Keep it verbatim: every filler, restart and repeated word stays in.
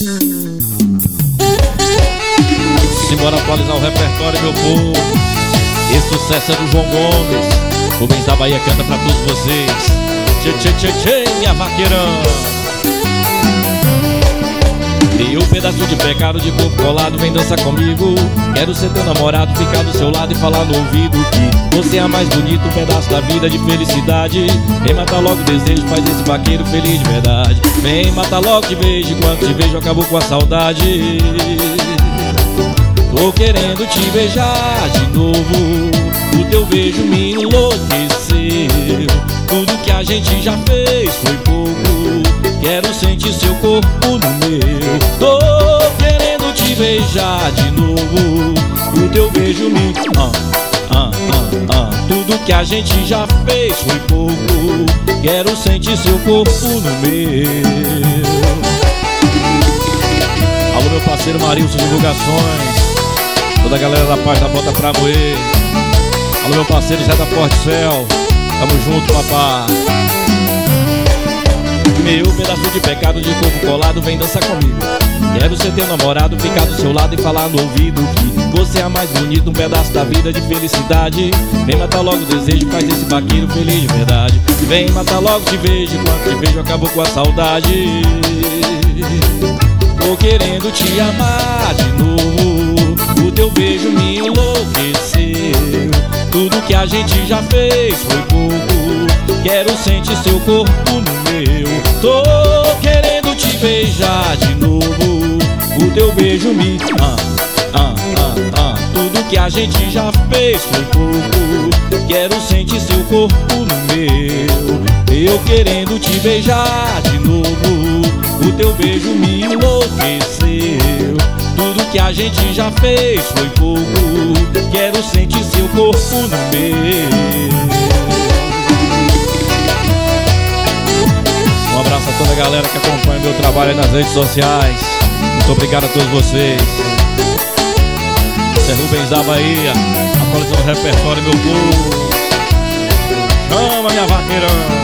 Simbora atualizar o repertório, meu povo. Esse sucesso é do João Gomes. Rubens da Bahia canta pra todos vocês. Tchê, tchê, tchê, tchê, minha vaqueirão. E um pedaço de pecado de corpo colado, vem dançar comigo. Quero ser teu namorado, ficar do seu lado e falar no ouvido que você é a mais bonita, um pedaço da vida de felicidade. Vem matar logo o desejo, faz esse vaqueiro feliz de verdade. Vem matar logo de vez, quando te vejo acabou com a saudade. Tô querendo te beijar de novo, o teu beijo me enlouqueceu. Tudo que a gente já fez foi pouco, quero sentir seu corpo no meu. Tô querendo te beijar de novo, o teu beijo me... Ah, ah, ah, ah. Tudo que a gente já fez foi pouco, quero sentir seu corpo no meu. Alô, meu parceiro Marilson Divulgações, toda a galera da Paz da Bota pra Moer. Alô, meu parceiro Zé da Porticel, tamo junto, papá. Meu pedaço de pecado de corpo colado, vem dançar comigo. Quero ser teu namorado, ficar do seu lado e falar no ouvido que você é a mais bonita, um pedaço da vida de felicidade. Vem matar logo o desejo, faz esse vaqueiro feliz de verdade. Vem matar logo te vejo, quando te vejo acabou com a saudade. Tô querendo te amar de novo, o teu beijo me enlouqueceu. Tudo que a gente já fez foi pouco, quero sentir seu corpo no meu. Tô querendo te beijar de novo, o teu beijo me... Ah, ah, ah, ah. Tudo que a gente já fez foi pouco, quero sentir seu corpo no meu. Eu querendo te beijar de novo, o teu beijo me enlouqueceu. Tudo que a gente já fez foi pouco, quero sentir seu corpo no meu. Um abraço a toda a galera que acompanha meu trabalho aí nas redes sociais. Muito obrigado a todos vocês. Esse é Rubens da Bahia, atualizando o repertório, meu povo. Chama, minha vaqueirão.